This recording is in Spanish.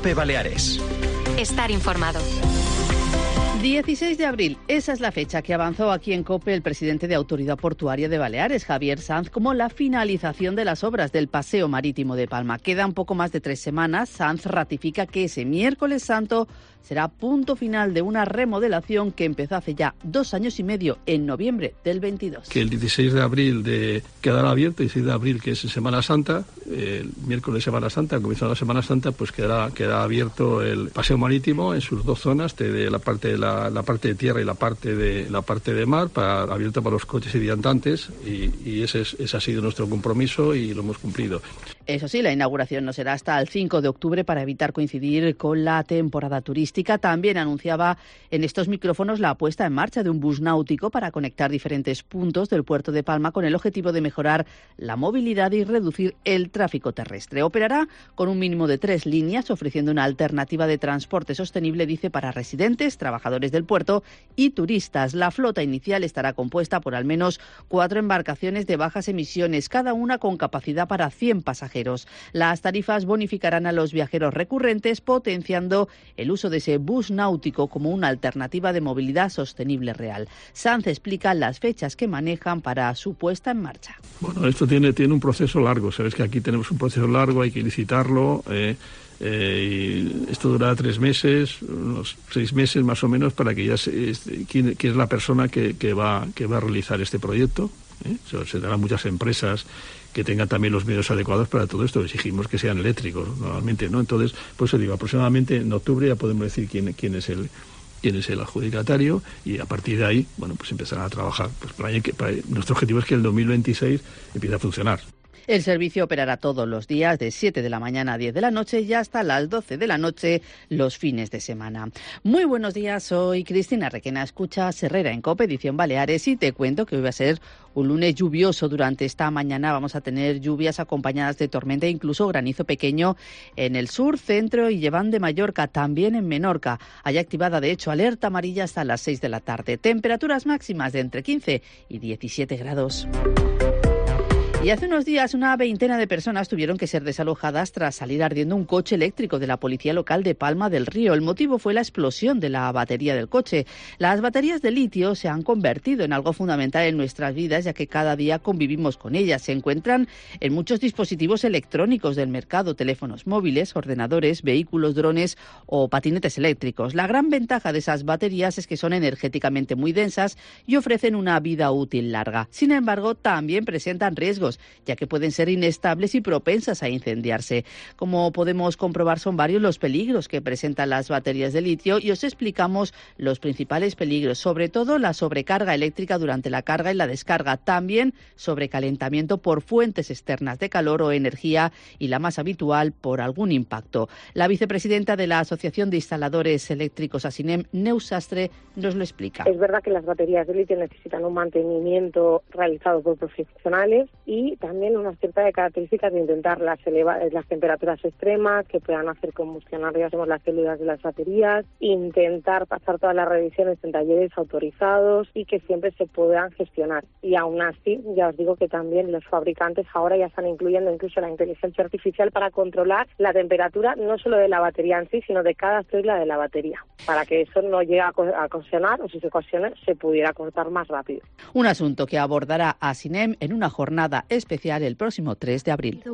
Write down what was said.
COPE Baleares. Estar informado. 16 de abril, esa es la fecha que avanzó aquí en COPE el presidente de Autoridad Portuaria de Baleares, Javier Sanz, como la finalización de las obras del Paseo Marítimo de Palma. Quedan poco más de 3 semanas. Sanz ratifica que ese miércoles santo será punto final de una remodelación que empezó hace ya 2 años y medio, en noviembre del 22. Que el 16 de abril quedará abierto, el 16 de abril, que es Semana Santa, el miércoles Semana Santa, comienza la Semana Santa, pues quedará abierto el Paseo Marítimo en sus 2 zonas, de la parte de tierra y la parte de mar, abierto para los coches y viandantes, y ese ha sido nuestro compromiso y lo hemos cumplido. Eso sí, la inauguración no será hasta el 5 de octubre para evitar coincidir con la temporada turística. También anunciaba en estos micrófonos la puesta en marcha de un bus náutico para conectar diferentes puntos del puerto de Palma con el objetivo de mejorar la movilidad y reducir el tráfico terrestre. Operará con un mínimo de 3 líneas, ofreciendo una alternativa de transporte sostenible, dice, para residentes, trabajadores del puerto y turistas. La flota inicial estará compuesta por al menos 4 embarcaciones de bajas emisiones, cada una con capacidad para 100 pasajeros. Las tarifas bonificarán a los viajeros recurrentes, potenciando el uso de ese bus náutico como una alternativa de movilidad sostenible real. Sanz explica las fechas que manejan para su puesta en marcha. Bueno, esto tiene un proceso largo. Sabes que aquí tenemos un proceso largo, hay que licitarlo. Y esto durará 3 meses, unos 6 meses más o menos, para que ya quién es la persona que va a realizar este proyecto. Se darán muchas empresas que tengan también los medios adecuados para todo esto. Exigimos que sean eléctricos normalmente, ¿no? Entonces, por eso digo, aproximadamente en octubre ya podemos decir quién es el adjudicatario, y a partir de ahí, bueno, pues empezarán a trabajar. Pues nuestro objetivo es que el 2026 empiece a funcionar. El servicio operará todos los días de 7 de la mañana a 10 de la noche y hasta las 12 de la noche los fines de semana. Muy buenos días, soy Cristina Requena, escuchas Herrera en COPE, edición Baleares, y te cuento que hoy va a ser un lunes lluvioso. Durante esta mañana vamos a tener lluvias acompañadas de tormenta e incluso granizo pequeño en el sur, centro y Llevant de Mallorca, también en Menorca. Hay activada, de hecho, alerta amarilla hasta las 6 de la tarde. Temperaturas máximas de entre 15 y 17 grados. Y hace unos días una veintena de personas tuvieron que ser desalojadas tras salir ardiendo un coche eléctrico de la policía local de Palma del Río. El motivo fue la explosión de la batería del coche. Las baterías de litio se han convertido en algo fundamental en nuestras vidas, ya que cada día convivimos con ellas. Se encuentran en muchos dispositivos electrónicos del mercado: teléfonos móviles, ordenadores, vehículos, drones o patinetes eléctricos. La gran ventaja de esas baterías es que son energéticamente muy densas y ofrecen una vida útil larga. Sin embargo, también presentan riesgos, ya que pueden ser inestables y propensas a incendiarse. Como podemos comprobar, son varios los peligros que presentan las baterías de litio, y os explicamos los principales peligros, sobre todo la sobrecarga eléctrica durante la carga y la descarga, también sobrecalentamiento por fuentes externas de calor o energía, y la más habitual, por algún impacto. La vicepresidenta de la Asociación de Instaladores Eléctricos ASINEM, Neus Sastre, nos lo explica. Es verdad que las baterías de litio necesitan un mantenimiento realizado por profesionales, y también unas ciertas características de intentar las temperaturas extremas que puedan hacer combustionar, digamos, las células de las baterías, intentar pasar todas las revisiones en talleres autorizados y que siempre se puedan gestionar. Y aún así, ya os digo que también los fabricantes ahora ya están incluyendo incluso la inteligencia artificial para controlar la temperatura no solo de la batería en sí, sino de cada célula de la batería, para que eso no llegue a ocasionar, o si se ocasiona, se pudiera cortar más rápido. Un asunto que abordará ASINEM en una jornada especial el próximo 3 de abril.